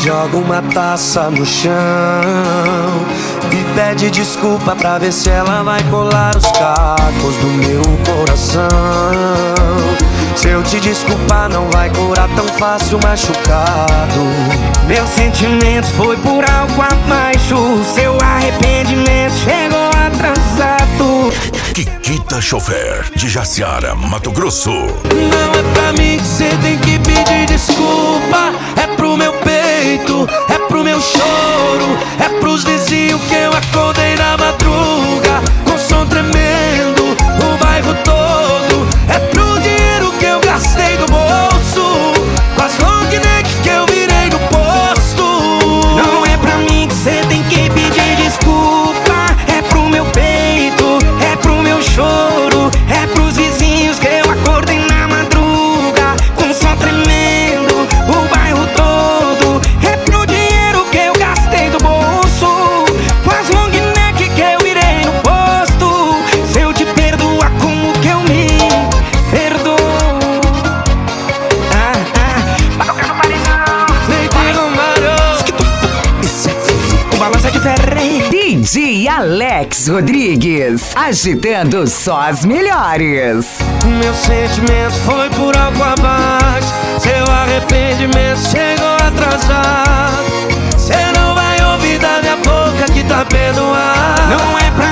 Joga uma taça no chão e pede desculpa pra ver se ela vai colar os cacos do meu coração. Se eu te desculpar não vai curar tão fácil machucado. Meu sentimento foi por algo abaixo, seu arrependimento chegou atrasado. Kikita Chofer, de Jaciara, Mato Grosso. Não é pra mim que cê tem que pedir desculpa, é pro meu peito, é pro meu choro, é pros vizinhos que eu acordei na madruga com som tremendo, o bairro todo. É pro dinheiro que eu gastei do bolso, com as long neck que eu virei no posto. Não é pra mim que cê tem que pedir desculpa, é pro meu peito, é pro meu choro, é pros vizinhos que eu acordei na madruga com som tremendo, o bairro todo. É pro dinheiro que eu gastei do bolso, com as long neck que eu virei no posto. Se eu te perdoar, como que eu me perdoo? Vai tocar no paredão, Leite Romário. Isso é frio, o balanço é diferente. DJ Alex Rodrigues, agitando só as melhores. Meu sentimento foi por algo abaixo, seu arrependimento chegou atrasado. Cê não vai ouvir da minha boca que tá perdoado. Não é pra